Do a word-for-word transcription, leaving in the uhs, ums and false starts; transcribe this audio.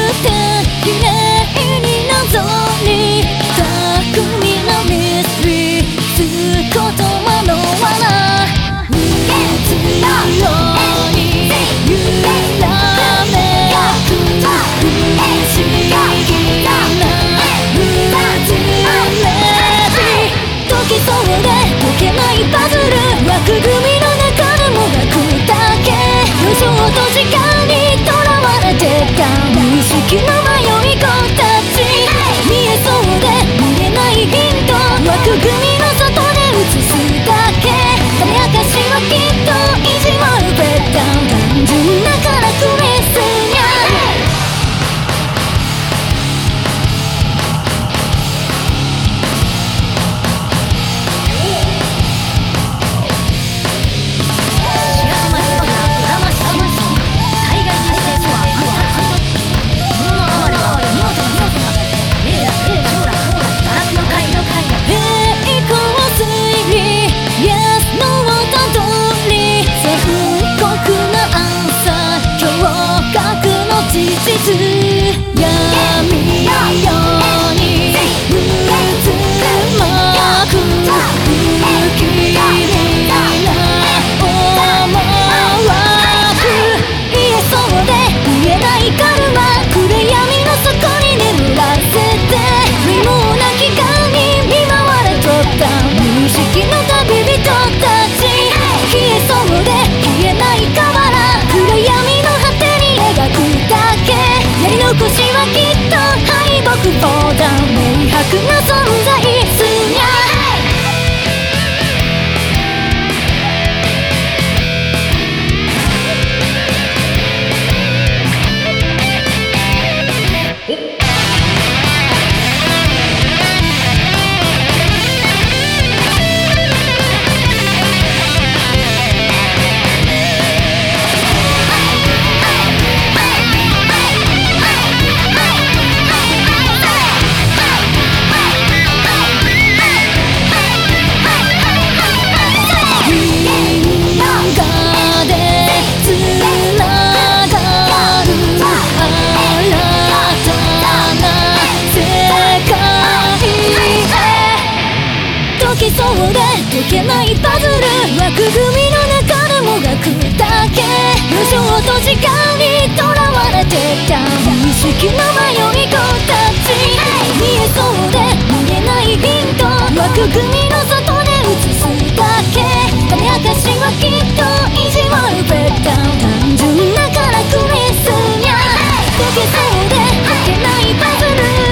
て綺麗に謎に巧みなミステリーすることはのわなうつように揺らめく不思議なうつれし解きそうで解けないパズル枠組みの中でもがくだけ予想と時間にとらわれてた無意識の迷い子たち見えそうで見えないヒント枠組みの外で映すだけ種明かしはきっと意地悪べった単純だからクリスにゃ事実闇ように渦巻く不気味な思惑言えそうで言えないカルマ暗闇の底に眠らせて無謀な期間に見舞われとった無意識の旅人たち消えそうで消えない河原暗闇の果てに描くだけやり残しはきっと敗北ボタン明白な存在すにゃそうで解けないパズル枠組みの中でもがくだけ予想と時間にとらわれてた無意識の迷い子たち見えそうで見えないヒント枠組みの外で映すだけ種明かしはきっと意地悪べった単純だからクリスにゃ解けそうで解けないパズル